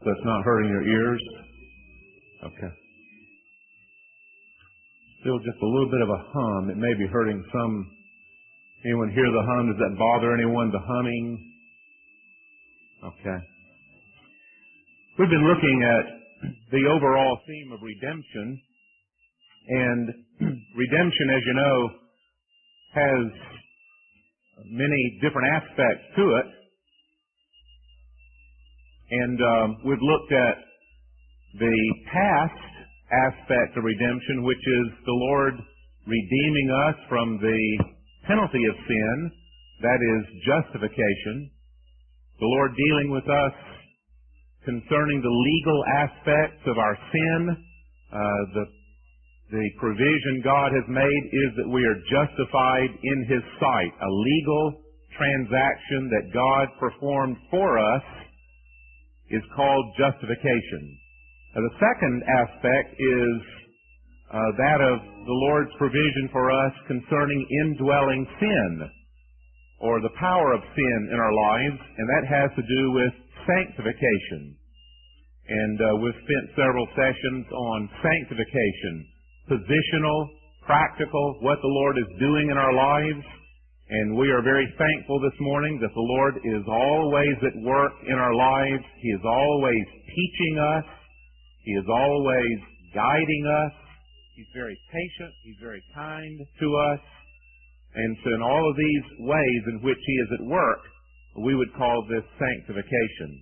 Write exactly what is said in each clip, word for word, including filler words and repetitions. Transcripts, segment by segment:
So it's not hurting your ears? Okay. Still just a little bit of a hum. It may be hurting some. Anyone hear the hum? Does that bother anyone, the humming? Okay. We've been looking at the overall theme of redemption. And redemption, as you know, has many different aspects to it. And um, we've looked at the past aspect of redemption, which is the Lord redeeming us from the penalty of sin, that is justification. The Lord dealing with us concerning the legal aspects of our sin. Uh, the, the provision God has made is that we are justified in His sight. A legal transaction that God performed for us is called justification. Now, the second aspect is uh, that of the Lord's provision for us concerning indwelling sin, or the power of sin in our lives, and that has to do with sanctification. And uh, we've spent several sessions on sanctification, positional, practical, what the Lord is doing in our lives. And we are very thankful this morning that the Lord is always at work in our lives. He is always teaching us. He is always guiding us. He's very patient. He's very kind to us. And so in all of these ways in which He is at work, we would call this sanctification.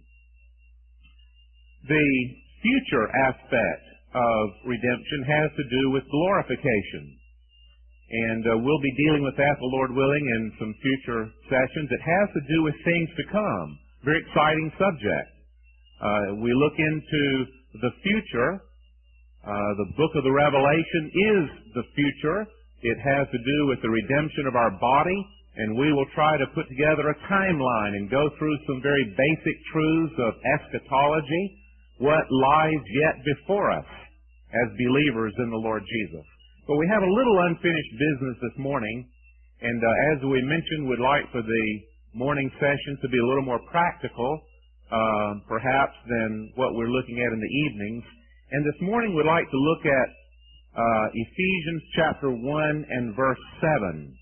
The future aspect of redemption has to do with glorification. And uh, we'll be dealing with that, the Lord willing, in some future sessions. It has to do with things to come. Very exciting subject. Uh, we look into the future. Uh, the book of the Revelation is the future. It has to do with the redemption of our body, and we will try to put together a timeline and go through some very basic truths of eschatology, what lies yet before us as believers in the Lord Jesus. But we have a little unfinished business this morning, and uh, as we mentioned, we'd like for the morning sessions to be a little more practical, uh, perhaps, than what we're looking at in the evenings. And this morning we'd like to look at uh, Ephesians chapter one and verse seven.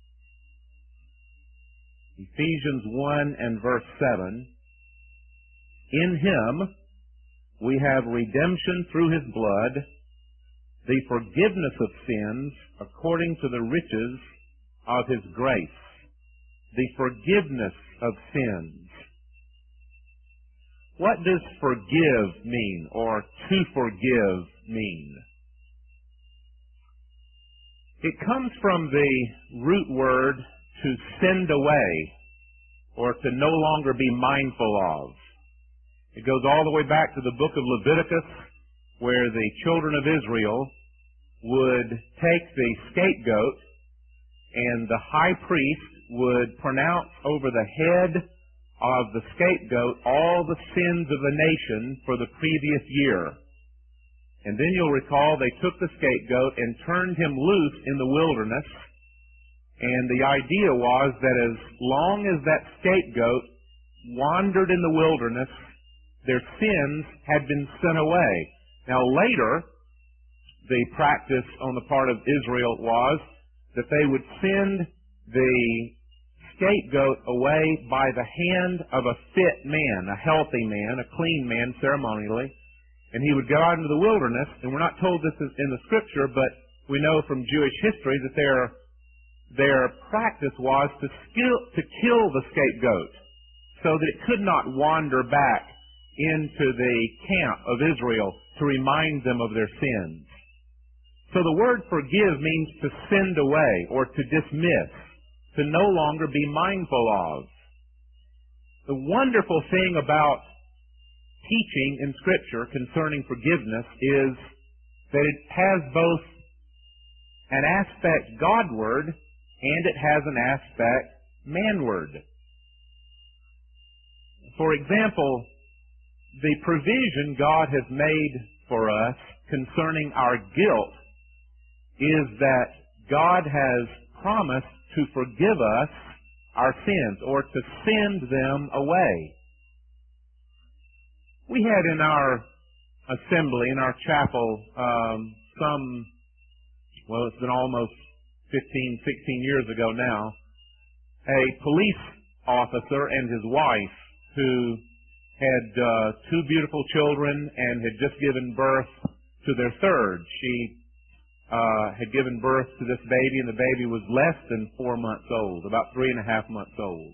Ephesians one and verse seven. In Him we have redemption through His blood, the forgiveness of sins according to the riches of His grace. The forgiveness of sins. What does forgive mean, or to forgive mean? It comes from the root word to send away, or to no longer be mindful of. It goes all the way back to the book of Leviticus, where the children of Israel would take the scapegoat, and the high priest would pronounce over the head of the scapegoat all the sins of the nation for the previous year. And then you'll recall they took the scapegoat and turned him loose in the wilderness, and the idea was that as long as that scapegoat wandered in the wilderness, their sins had been sent away. Now later, the practice on the part of Israel was that they would send the scapegoat away by the hand of a fit man, a healthy man, a clean man ceremonially, and he would go out into the wilderness, and we're not told this is in the Scripture, but we know from Jewish history that their, their practice was to, skill, to kill the scapegoat so that it could not wander back into the camp of Israel to remind them of their sins. So the word forgive means to send away or to dismiss, to no longer be mindful of. The wonderful thing about teaching in Scripture concerning forgiveness is that it has both an aspect Godward and it has an aspect manward. For example, the provision God has made for us concerning our guilt is that God has promised to forgive us our sins, or to send them away. We had in our assembly, in our chapel, um, some, well, it's been almost fifteen, sixteen years ago now, a police officer and his wife who had uh, two beautiful children and had just given birth to their third. She uh, had given birth to this baby, and the baby was less than four months old, about three and a half months old.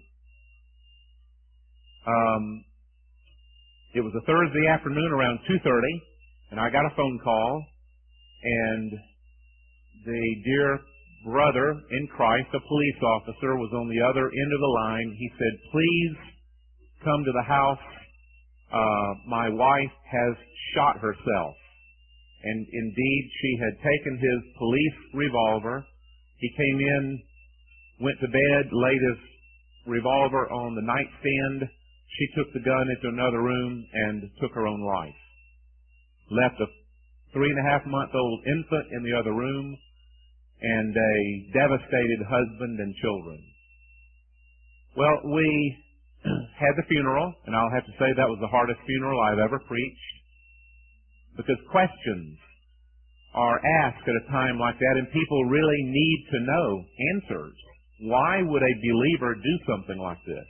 Um, it was a Thursday afternoon around two thirty, and I got a phone call, and the dear brother in Christ, a police officer, was on the other end of the line. He said, "Please come to the house. Uh, my wife has shot herself." And indeed, she had taken his police revolver. He came in, went to bed, laid his revolver on the nightstand. She took the gun into another room and took her own life. Left a three and a half month old infant in the other room and a devastated husband and children. Well, we had the funeral, and I'll have to say that was the hardest funeral I've ever preached, because questions are asked at a time like that, and people really need to know answers. Why would a believer do something like this?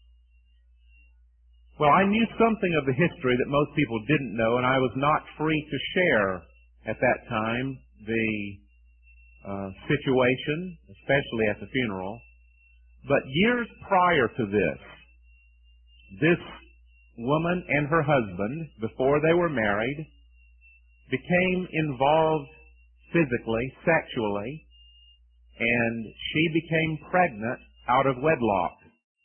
Well, I knew something of the history that most people didn't know, and I was not free to share at that time the uh, situation, especially at the funeral. But years prior to this, this woman and her husband, before they were married, became involved physically, sexually, and she became pregnant out of wedlock.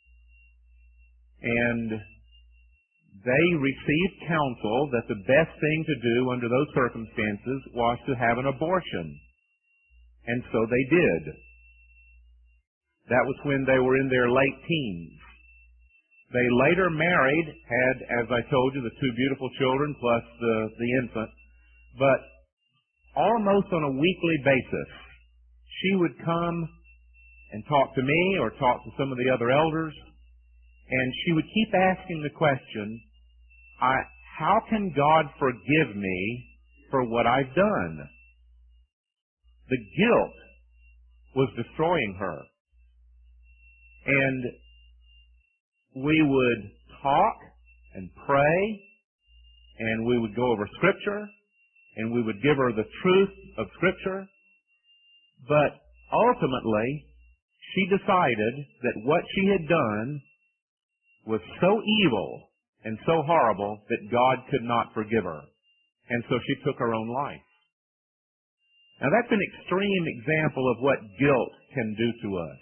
And they received counsel that the best thing to do under those circumstances was to have an abortion. And so they did. That was when they were in their late teens. They later married, had, as I told you, the two beautiful children plus the, the infant. But almost on a weekly basis, she would come and talk to me or talk to some of the other elders, and she would keep asking the question, I, how can God forgive me for what I've done? The guilt was destroying her. And we would talk and pray, and we would go over Scripture, and we would give her the truth of Scripture. But ultimately, she decided that what she had done was so evil and so horrible that God could not forgive her. And so she took her own life. Now that's an extreme example of what guilt can do to us.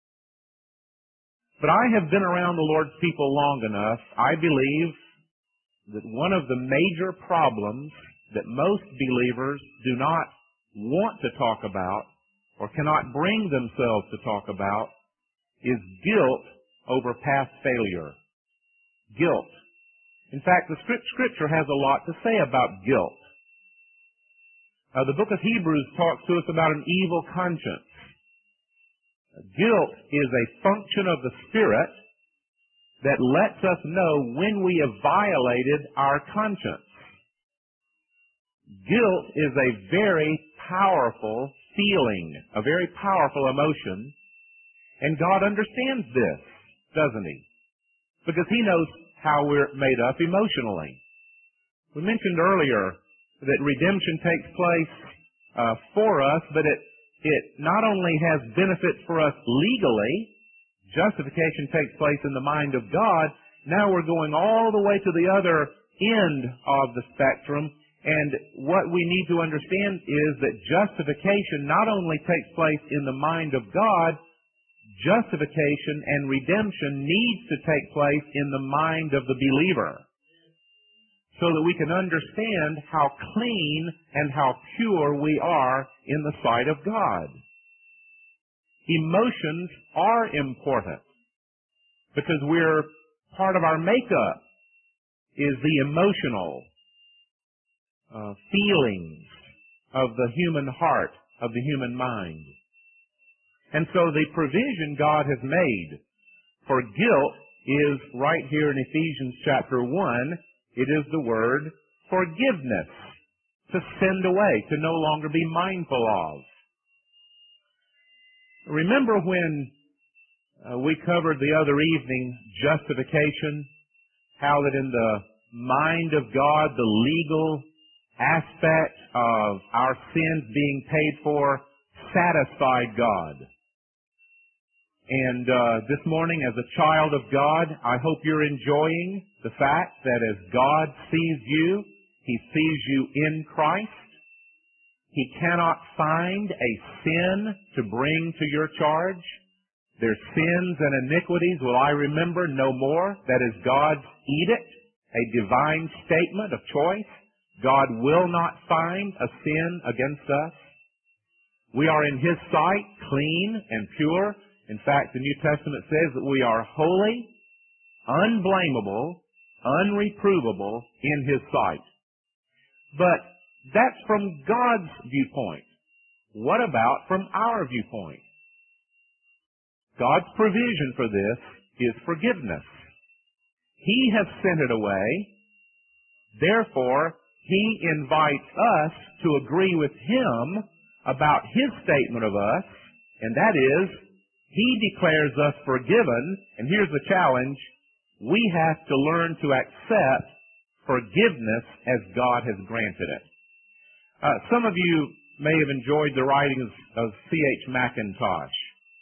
But I have been around the Lord's people long enough, I believe, that one of the major problems that most believers do not want to talk about or cannot bring themselves to talk about is guilt over past failure. Guilt. In fact, the Scripture has a lot to say about guilt. Uh, the book of Hebrews talks to us about an evil conscience. Guilt is a function of the Spirit that lets us know when we have violated our conscience. Guilt is a very powerful feeling, a very powerful emotion, and God understands this, doesn't He? Because He knows how we're made up emotionally. We mentioned earlier that redemption takes place uh, for us, but it It not only has benefits for us legally, justification takes place in the mind of God, now we're going all the way to the other end of the spectrum, and what we need to understand is that justification not only takes place in the mind of God, justification and redemption needs to take place in the mind of the believer, so that we can understand how clean and how pure we are in the sight of God. Emotions are important because we're, part of our makeup is the emotional uh, feelings of the human heart, of the human mind. And so the provision God has made for guilt is right here in Ephesians chapter one, It is the word forgiveness, to send away, to no longer be mindful of. Remember when uh, we covered the other evening justification, how that in the mind of God, the legal aspect of our sins being paid for satisfied God. And uh, this morning, as a child of God, I hope you're enjoying the fact that as God sees you, He sees you in Christ. He cannot find a sin to bring to your charge. Their sins and iniquities will I remember no more. That is God's edict, a divine statement of choice. God will not find a sin against us. We are in His sight clean and pure. In fact, the New Testament says that we are holy, unblameable, unreprovable in His sight. But that's from God's viewpoint. What about from our viewpoint? God's provision for this is forgiveness. He has sent it away. Therefore, He invites us to agree with Him about His statement of us, and that is, He declares us forgiven, and here's the challenge, we have to learn to accept forgiveness as God has granted it. Uh, some of you may have enjoyed the writings of C H Mackintosh.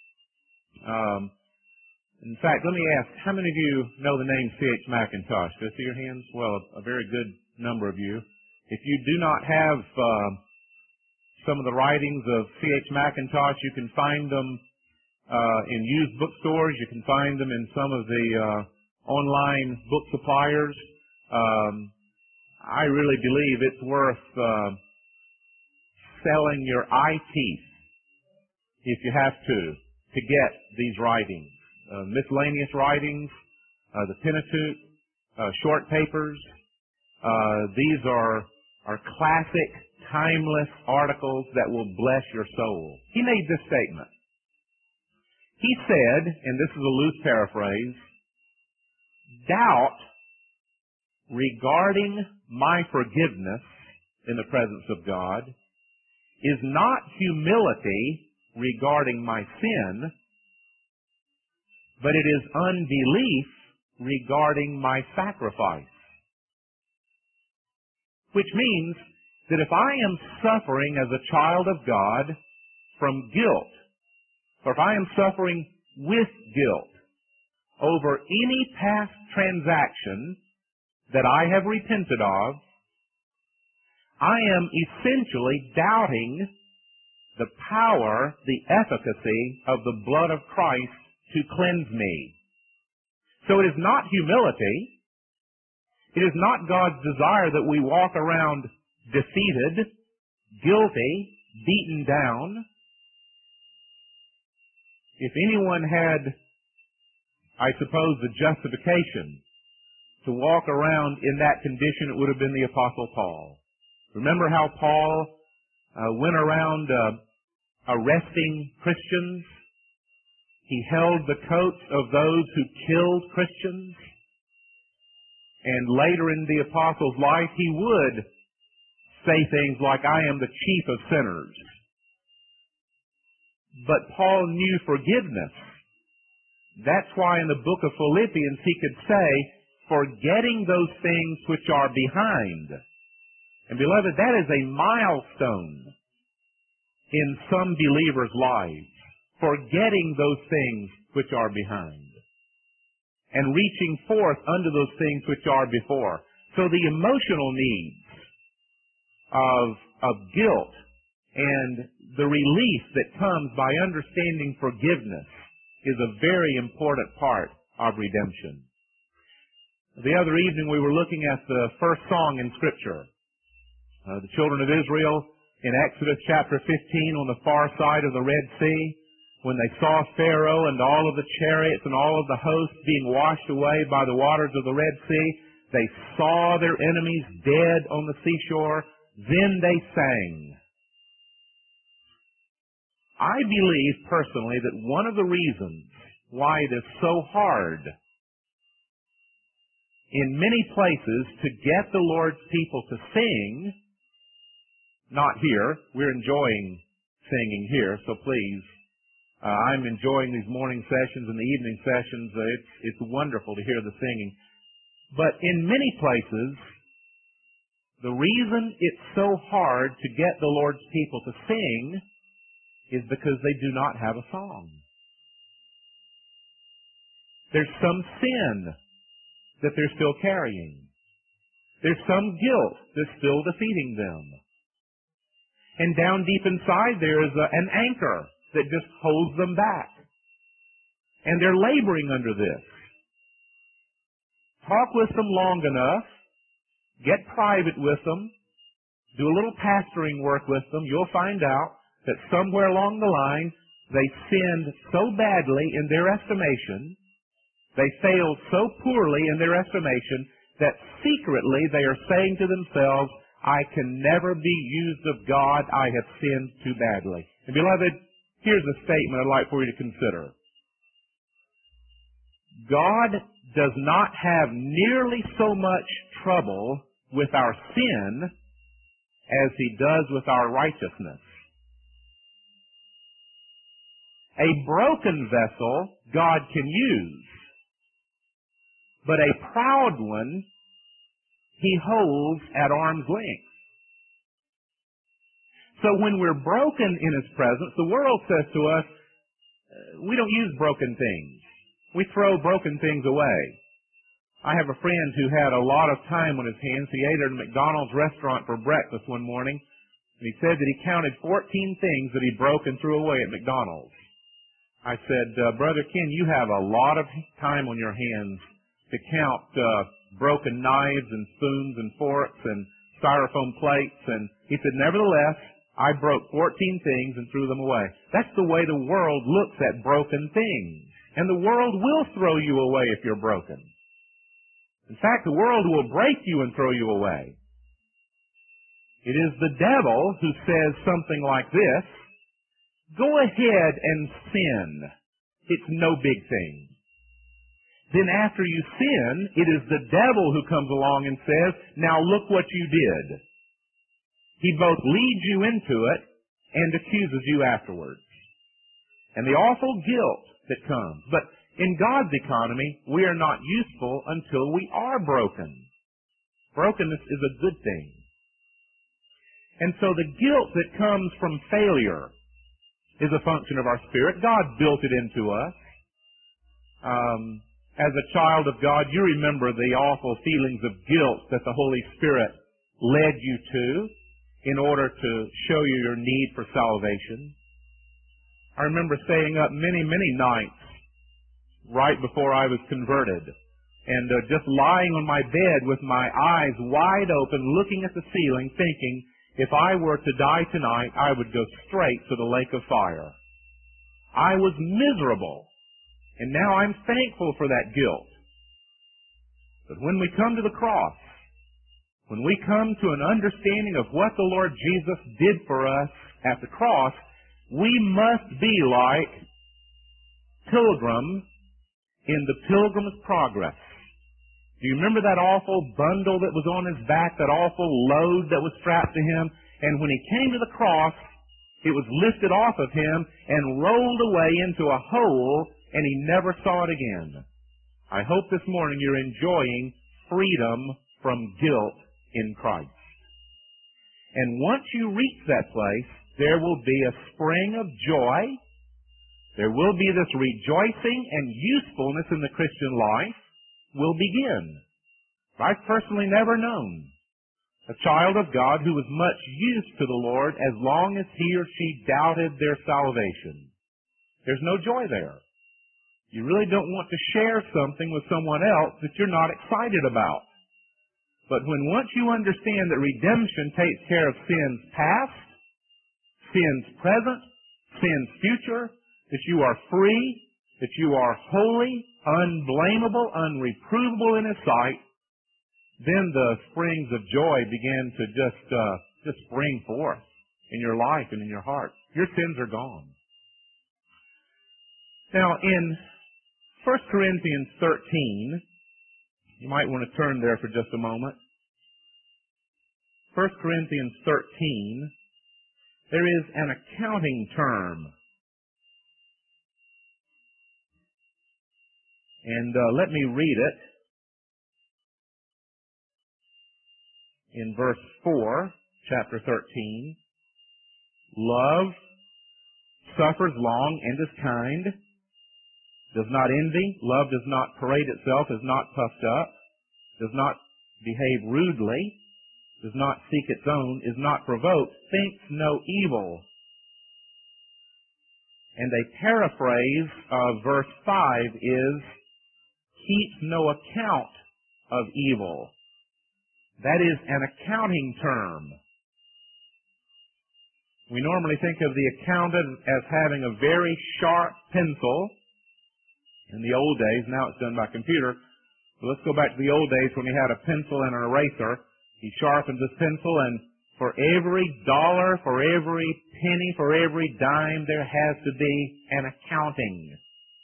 Um, in fact, let me ask, how many of you know the name C H Mackintosh? Do I see your hands? Well, a, a very good number of you. If you do not have uh, some of the writings of C H Mackintosh, you can find them uh, in used bookstores. You can find them in some of the uh, online book suppliers. Um, I really believe it's worth uh, selling your eye teeth, if you have to, to get these writings. Uh, miscellaneous writings, uh, the Pentateuch, uh, short papers. Uh, these are, are classic, timeless articles that will bless your soul. He made this statement. He said, and this is a loose paraphrase, doubt regarding my forgiveness in the presence of God is not humility regarding my sin, but it is unbelief regarding my sacrifice. Which means that if I am suffering as a child of God from guilt, or if I am suffering with guilt over any past transaction that I have repented of, I am essentially doubting the power, the efficacy of the blood of Christ to cleanse me. So it is not humility. It is not God's desire that we walk around defeated, guilty, beaten down. If anyone had, I suppose, the justification to walk around in that condition, it would have been the Apostle Paul. Remember how Paul uh, went around uh, arresting Christians? He held the coats of those who killed Christians. And later in the apostle's life, he would say things like, I am the chief of sinners. But Paul knew forgiveness. That's why in the book of Philippians he could say, forgetting those things which are behind. And beloved, that is a milestone in some believers' lives. Forgetting those things which are behind. And reaching forth unto those things which are before. So the emotional needs of, of guilt and the relief that comes by understanding forgiveness is a very important part of redemption. The other evening we were looking at the first song in Scripture. Uh, the children of Israel in Exodus chapter fifteen on the far side of the Red Sea, when they saw Pharaoh and all of the chariots and all of the hosts being washed away by the waters of the Red Sea, they saw their enemies dead on the seashore. Then they sang. I believe personally that one of the reasons why it is so hard in many places to get the Lord's people to sing. Not here. We're enjoying singing here, so please. Uh, I'm enjoying these morning sessions and the evening sessions. Uh, it's, it's wonderful to hear the singing. But in many places, the reason it's so hard to get the Lord's people to sing is because they do not have a song. There's some sin that they're still carrying. There's some guilt that's still defeating them. And down deep inside there is a, an anchor that just holds them back. And they're laboring under this. Talk with them long enough. Get private with them. Do a little pastoring work with them. You'll find out that somewhere along the line they sinned so badly in their estimation, they failed so poorly in their estimation, that secretly they are saying to themselves, I can never be used of God. I have sinned too badly. And beloved, here's a statement I'd like for you to consider. God does not have nearly so much trouble with our sin as He does with our righteousness. A broken vessel God can use, but a proud one He holds at arm's length. So when we're broken in His presence, the world says to us, we don't use broken things. We throw broken things away. I have a friend who had a lot of time on his hands. He ate at a McDonald's restaurant for breakfast one morning, and he said that he counted fourteen things that he broke and threw away at McDonald's. I said, uh, Brother Ken, you have a lot of time on your hands to count uh, broken knives and spoons and forks and styrofoam plates. And he said, nevertheless, I broke fourteen things and threw them away. That's the way the world looks at broken things. And the world will throw you away if you're broken. In fact, the world will break you and throw you away. It is the devil who says something like this, go ahead and sin. It's no big thing. Then after you sin, it is the devil who comes along and says, now look what you did. He both leads you into it and accuses you afterwards. And the awful guilt that comes. But in God's economy, we are not useful until we are broken. Brokenness is a good thing. And so the guilt that comes from failure is a function of our spirit. God built it into us. Um, as a child of God, you remember the awful feelings of guilt that the Holy Spirit led you to in order to show you your need for salvation. I remember staying up many, many nights right before I was converted and uh, just lying on my bed with my eyes wide open, looking at the ceiling, thinking, if I were to die tonight, I would go straight to the lake of fire. I was miserable, and now I'm thankful for that guilt. But when we come to the cross, when we come to an understanding of what the Lord Jesus did for us at the cross, we must be like Pilgrim in the Pilgrim's Progress. Do you remember that awful bundle that was on his back, that awful load that was strapped to him? And when he came to the cross, it was lifted off of him and rolled away into a hole, and he never saw it again. I hope this morning you're enjoying freedom from guilt in Christ. And once you reach that place, there will be a spring of joy. There will be this rejoicing and usefulness in the Christian life will begin. I've personally never known a child of God who was much used to the Lord as long as he or she doubted their salvation. There's no joy there. You really don't want to share something with someone else that you're not excited about. But when once you understand that redemption takes care of sins past, sins present, sins future, that you are free, that you are holy, unblameable, unreprovable in His sight, then the springs of joy begin to just uh, just spring forth in your life and in your heart. Your sins are gone. Now, in First Corinthians thirteen, You might want to turn there for just a moment. First Corinthians thirteen, there is an accounting term. And uh, let me read it. In verse four, chapter thirteen, love suffers long and is kind, does not envy, love does not parade itself, is not puffed up, does not behave rudely, does not seek its own, is not provoked, thinks no evil. And a paraphrase of verse five is, keeps no account of evil. That is an accounting term. We normally think of the accountant as having a very sharp pencil. In the old days, now it's done by computer. But let's go back to the old days when he had a pencil and an eraser. He sharpens his pencil, and for every dollar, for every penny, for every dime, there has to be an accounting.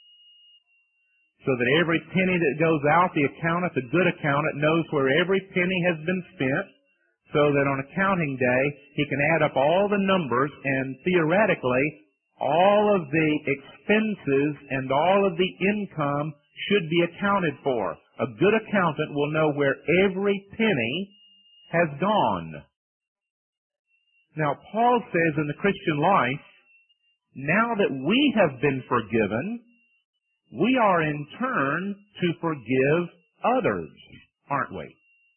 So that every penny that goes out, the accountant, the good accountant, knows where every penny has been spent, so that on accounting day, he can add up all the numbers, and theoretically, all of the expenses and all of the income should be accounted for. A good accountant will know where every penny has gone. Now, Paul says in the Christian life, now that we have been forgiven, we are in turn to forgive others, aren't we?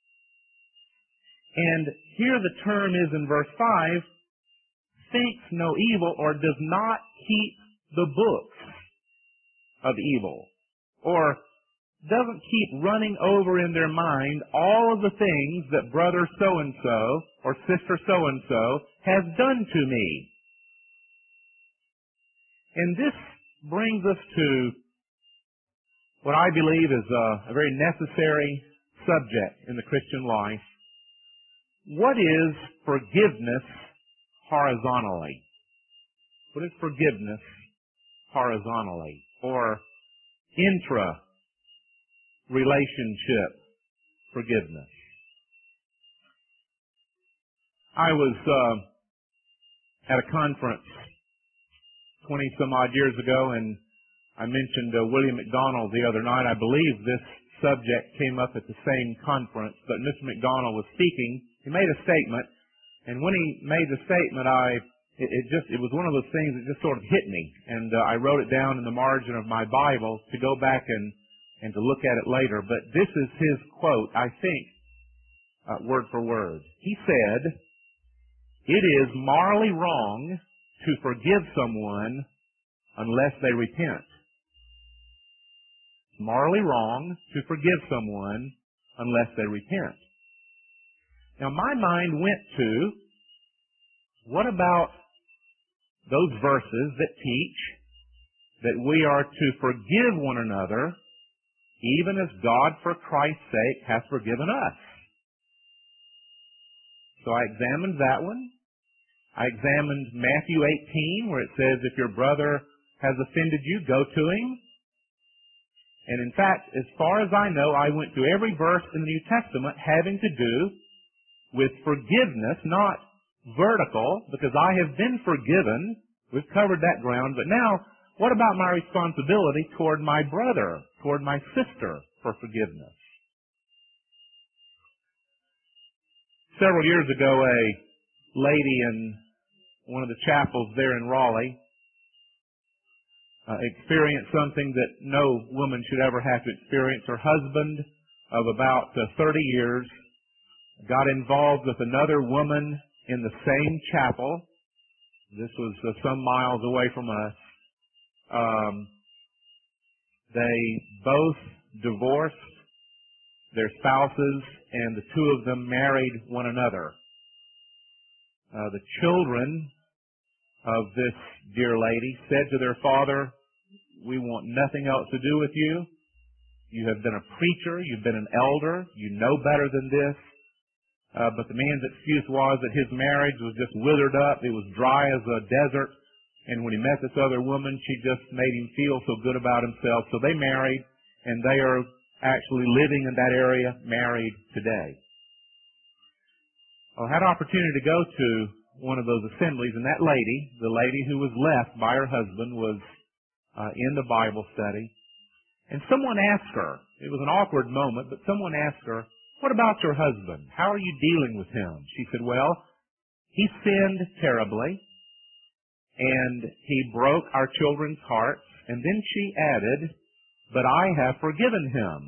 And here the term is in verse five, thinks no evil, or does not keep the books of evil, or doesn't keep running over in their mind all of the things that brother so-and-so or sister so-and-so has done to me. And this brings us to what I believe is a, a very necessary subject in the Christian life. What is forgiveness horizontally? What is forgiveness horizontally? Or intra-relationship forgiveness? I was uh, at a conference twenty some odd years ago, and I mentioned uh, William McDonald the other night. I believe this subject came up at the same conference, but Mister McDonald was speaking. He made a statement, and when he made the statement, I it, it just it was one of those things that just sort of hit me, and uh, I wrote it down in the margin of my Bible to go back and and to look at it later. But this is his quote, I think, uh, word for word. He said, "It is morally wrong to forgive someone unless they repent. Morally wrong to forgive someone unless they repent." Now my mind went to, what about those verses that teach that we are to forgive one another even as God for Christ's sake hath forgiven us? So I examined that one. I examined Matthew eighteen, where it says if your brother has offended you, go to him. And in fact, as far as I know, I went through every verse in the New Testament having to do with forgiveness, not vertical, because I have been forgiven. We've covered that ground. But now, what about my responsibility toward my brother, toward my sister for forgiveness? Several years ago, a lady in one of the chapels there in Raleigh uh, experienced something that no woman should ever have to experience. Her husband of about uh, thirty years got involved with another woman in the same chapel. This was uh, some miles away from us. Um, they both divorced their spouses, and the two of them married one another. Uh, the children of this dear lady said to their father, "We want nothing else to do with you. You have been a preacher. You've been an elder. You know better than this." Uh, but the man's excuse was that his marriage was just withered up. It was dry as a desert. And when he met this other woman, she just made him feel so good about himself. So they married, and they are actually living in that area, married today. I had an opportunity to go to one of those assemblies, and that lady, the lady who was left by her husband, was uh, in the Bible study. And someone asked her, it was an awkward moment, but someone asked her, "What about your husband? How are you dealing with him?" She said, "Well, he sinned terribly, and he broke our children's hearts." And then she added, "But I have forgiven him."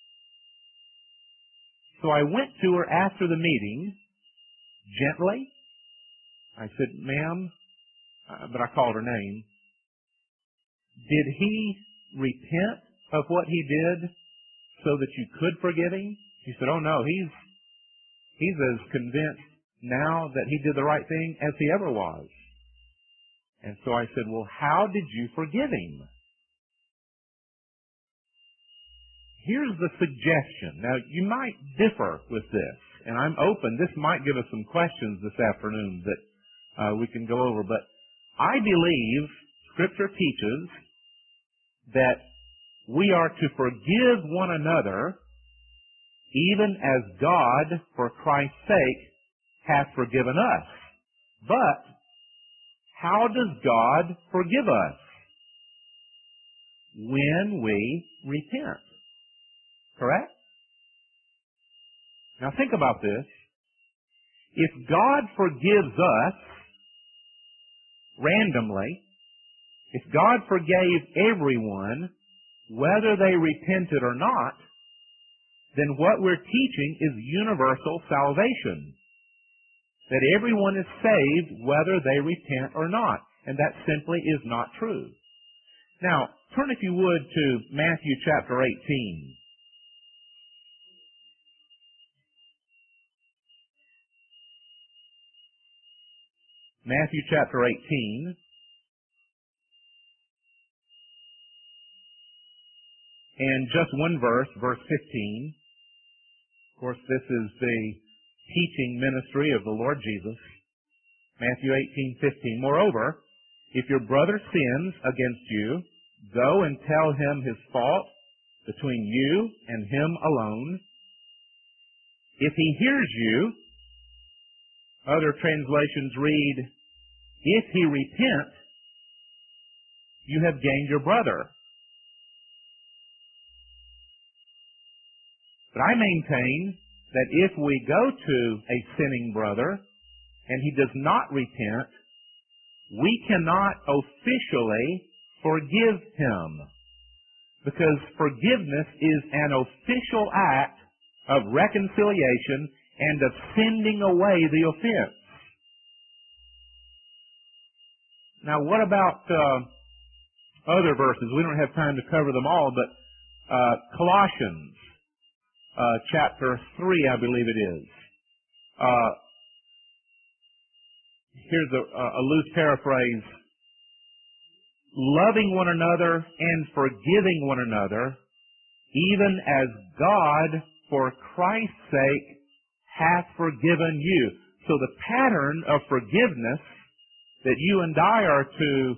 So I went to her after the meeting, gently. I said, "Ma'am," uh, but I called her name, "did he repent of what he did so that you could forgive him?" She said, "Oh no, he's, he's as convinced now that he did the right thing as he ever was." And so I said, "Well, how did you forgive him?" Here's the suggestion. Now, you might differ with this, and I'm open. This might give us some questions this afternoon that uh, we can go over, but I believe Scripture teaches that we are to forgive one another even as God, for Christ's sake, hath forgiven us. But how does God forgive us? When we repent. Correct? Now think about this. If God forgives us randomly, if God forgave everyone, whether they repented or not, then what we're teaching is universal salvation. That everyone is saved whether they repent or not. And that simply is not true. Now, turn if you would to Matthew chapter eighteen. Matthew chapter eighteen. And just one verse, verse fifteen. Of course, this is the teaching ministry of the Lord Jesus. Matthew eighteen fifteen. "Moreover, if your brother sins against you, go and tell him his fault between you and him alone. If he hears you," other translations read, "if he repent, you have gained your brother." But I maintain that if we go to a sinning brother and he does not repent, we cannot officially forgive him. Because forgiveness is an official act of reconciliation and of sending away the offense. Now, what about uh, other verses? We don't have time to cover them all, but uh, Colossians uh, chapter three, I believe it is. Uh, here's a, a loose paraphrase. "Loving one another and forgiving one another, even as God, for Christ's sake, hath forgiven you." So the pattern of forgiveness that you and I are to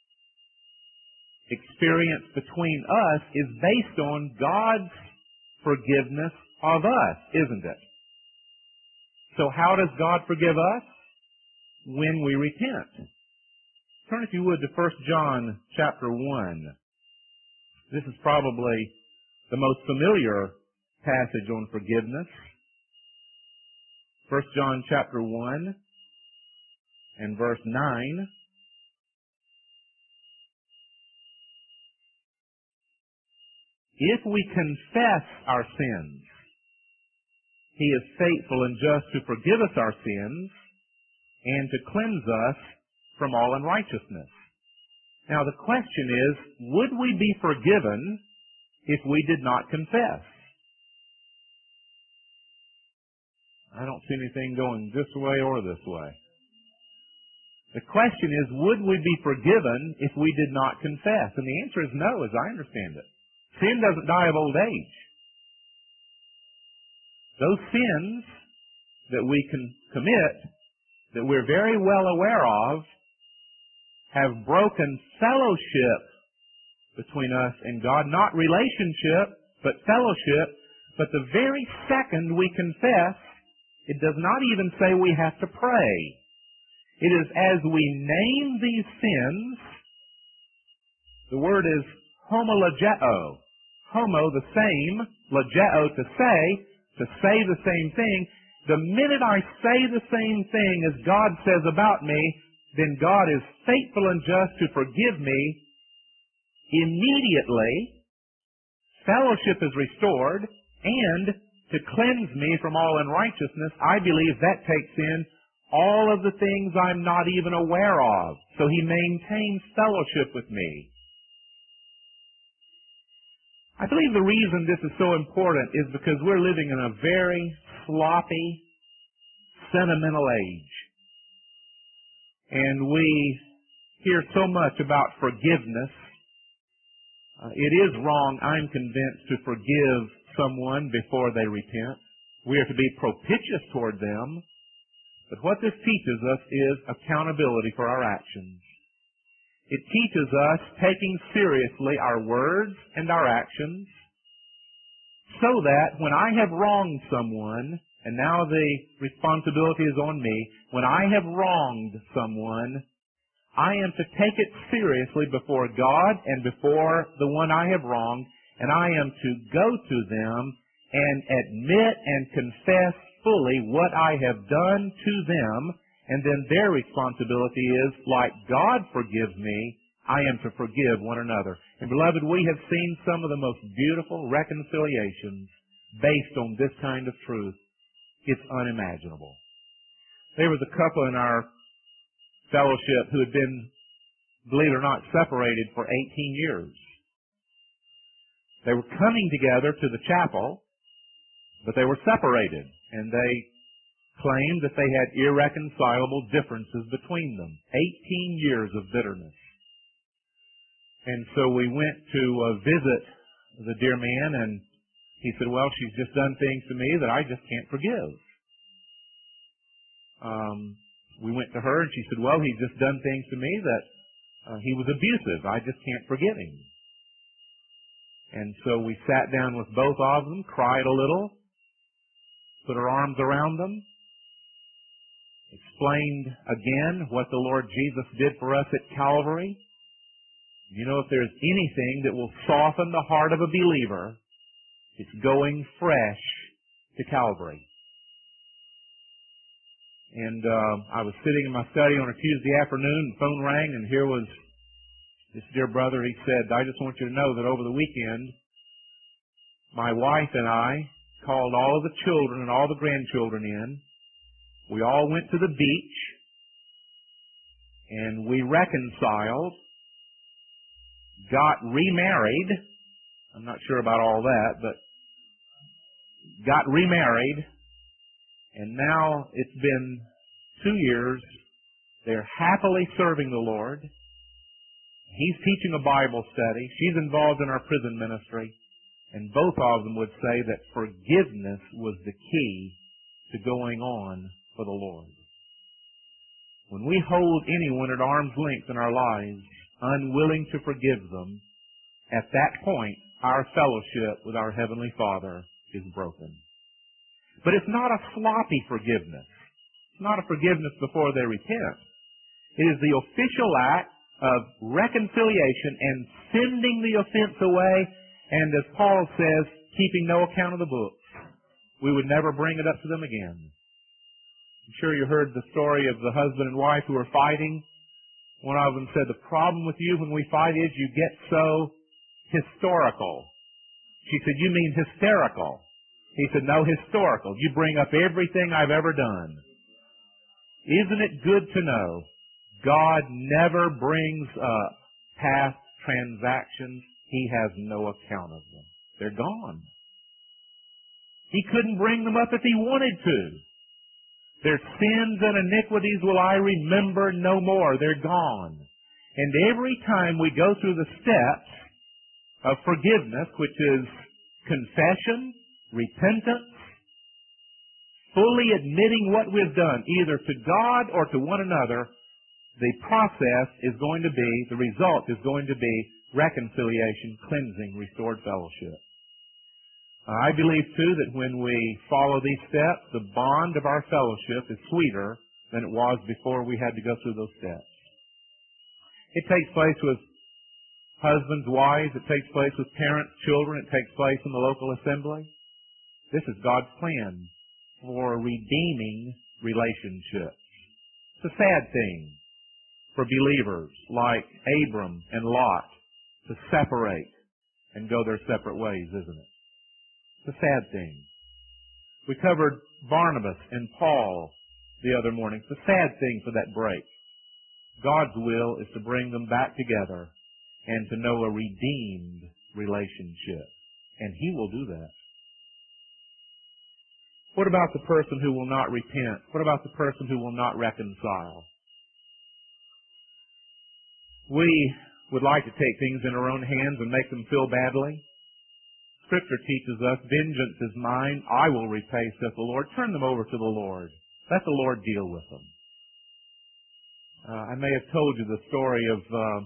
experience between us is based on God's forgiveness of us, isn't it? So how does God forgive us? When we repent. Turn, if you would, to First John chapter one. This is probably the most familiar passage on forgiveness. First John chapter one and verse nine. "If we confess our sins, He is faithful and just to forgive us our sins and to cleanse us from all unrighteousness." Now the question is, would we be forgiven if we did not confess? I don't see anything going this way or this way. The question is, would we be forgiven if we did not confess? And the answer is no, as I understand it. Sin doesn't die of old age. Those sins that we can commit, that we're very well aware of, have broken fellowship between us and God. Not relationship, but fellowship. But the very second we confess, it does not even say we have to pray. It is as we name these sins, the word is homologeo. Homo, the same, logeo, to say, to say the same thing. The minute I say the same thing as God says about me, then God is faithful and just to forgive me. Immediately, fellowship is restored, and to cleanse me from all unrighteousness, I believe that takes in all of the things I'm not even aware of. So He maintains fellowship with me. I believe the reason this is so important is because we're living in a very sloppy, sentimental age. And we hear so much about forgiveness. Uh, it is wrong, I'm convinced, to forgive someone before they repent. We are to be propitious toward them. But what this teaches us is accountability for our actions. It teaches us taking seriously our words and our actions so that when I have wronged someone, and now the responsibility is on me, when I have wronged someone, I am to take it seriously before God and before the one I have wronged, and I am to go to them and admit and confess fully what I have done to them, and then their responsibility is, like God forgives me, I am to forgive one another. And beloved, we have seen some of the most beautiful reconciliations based on this kind of truth. It's unimaginable. There was a couple in our fellowship who had been, believe it or not, separated for eighteen years. They were coming together to the chapel, but they were separated, and they claimed that they had irreconcilable differences between them. eighteen years of bitterness. And so we went to uh, visit the dear man, and he said, well, she's just done things to me that I just can't forgive. Um, we went to her, and she said, well, he's just done things to me that uh, he was abusive. I just can't forgive him. And so we sat down with both of them, cried a little, put our arms around them, explained again what the Lord Jesus did for us at Calvary. You know, if there's anything that will soften the heart of a believer, it's going fresh to Calvary. And uh, I was sitting in my study on a Tuesday afternoon, and the phone rang, and here was this dear brother. He said, I just want you to know that over the weekend, my wife and I called all of the children and all the grandchildren in. We all went to the beach, and we reconciled, got remarried. I'm not sure about all that, but got remarried, and now it's been two years. They're happily serving the Lord. He's teaching a Bible study. She's involved in our prison ministry. And both of them would say that forgiveness was the key to going on for the Lord. When we hold anyone at arm's length in our lives, unwilling to forgive them, at that point, our fellowship with our Heavenly Father is broken. But it's not a sloppy forgiveness. It's not a forgiveness before they repent. It is the official act of reconciliation and sending the offense away, and as Paul says, keeping no account of the books. We would never bring it up to them again. I'm sure you heard the story of the husband and wife who were fighting. One of them said, the problem with you when we fight is you get so historical. She said, you mean hysterical? He said, no, historical. You bring up everything I've ever done. Isn't it good to know God never brings up past transactions? He has no account of them. They're gone. He couldn't bring them up if He wanted to. Their sins and iniquities will I remember no more. They're gone. And every time we go through the steps of forgiveness, which is confession, repentance, fully admitting what we've done, either to God or to one another, the process is going to be, the result is going to be reconciliation, cleansing, restored fellowship. Uh, I believe, too, that when we follow these steps, the bond of our fellowship is sweeter than it was before we had to go through those steps. It takes place with husbands, wives. It takes place with parents, children. It takes place in the local assembly. This is God's plan for redeeming relationships. It's a sad thing for believers like Abram and Lot to separate and go their separate ways, isn't it? It's a sad thing. We covered Barnabas and Paul the other morning. It's a sad thing for that break. God's will is to bring them back together and to know a redeemed relationship. And He will do that. What about the person who will not repent? What about the person who will not reconcile? We would like to take things in our own hands and make them feel badly. Scripture teaches us, vengeance is mine, I will repay, saith the Lord. Turn them over to the Lord. Let the Lord deal with them. Uh, I may have told you the story of, uh,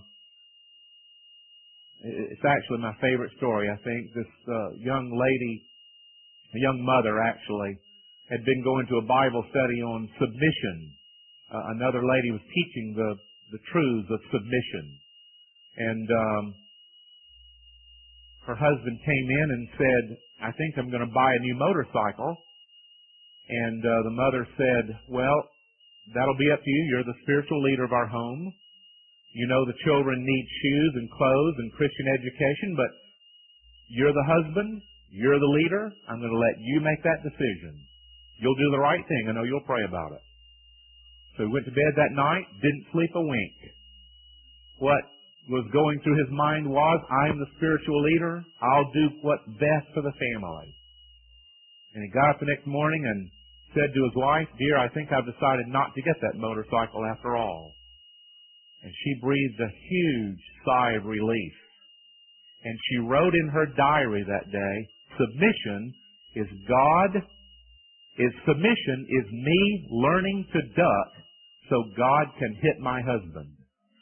it's actually my favorite story, I think. This uh, young lady, a young mother actually, had been going to a Bible study on submission. Uh, another lady was teaching the, the truths of submission. And um, her husband came in and said, I think I'm going to buy a new motorcycle. And uh, the mother said, well, that'll be up to you. You're the spiritual leader of our home. You know the children need shoes and clothes and Christian education, but you're the husband. You're the leader. I'm going to let you make that decision. You'll do the right thing. I know you'll pray about it. So he went to bed that night, didn't sleep a wink. What was going through his mind was, I'm the spiritual leader. I'll do what's best for the family. And he got up the next morning and said to his wife, dear, I think I've decided not to get that motorcycle after all. And she breathed a huge sigh of relief. And she wrote in her diary that day, submission is God, is submission is me learning to duck so God can hit my husband.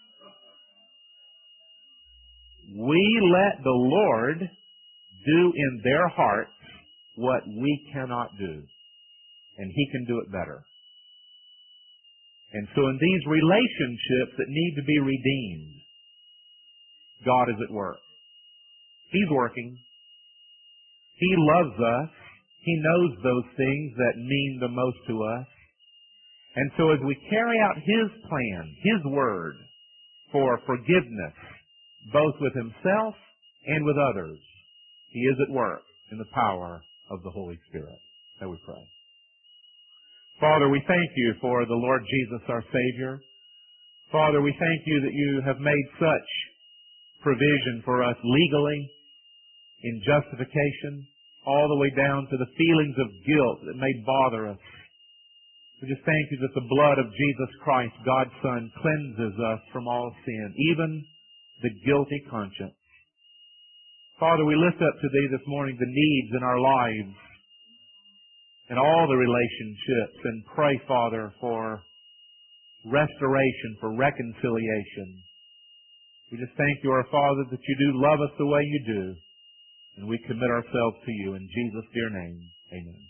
We let the Lord do in their hearts what we cannot do. And He can do it better. And so in these relationships that need to be redeemed, God is at work. He's working. He loves us. He knows those things that mean the most to us. And so as we carry out His plan, His word for forgiveness, both with Himself and with others, He is at work in the power of the Holy Spirit. Let we pray. Father, we thank You for the Lord Jesus, our Savior. Father, we thank You that You have made such provision for us legally, in justification, all the way down to the feelings of guilt that may bother us. We just thank You that the blood of Jesus Christ, God's Son, cleanses us from all sin, even the guilty conscience. Father, we lift up to Thee this morning the needs in our lives and all the relationships, and pray, Father, for restoration, for reconciliation. We just thank You, our Father, that You do love us the way You do, and we commit ourselves to You in Jesus' dear name. Amen.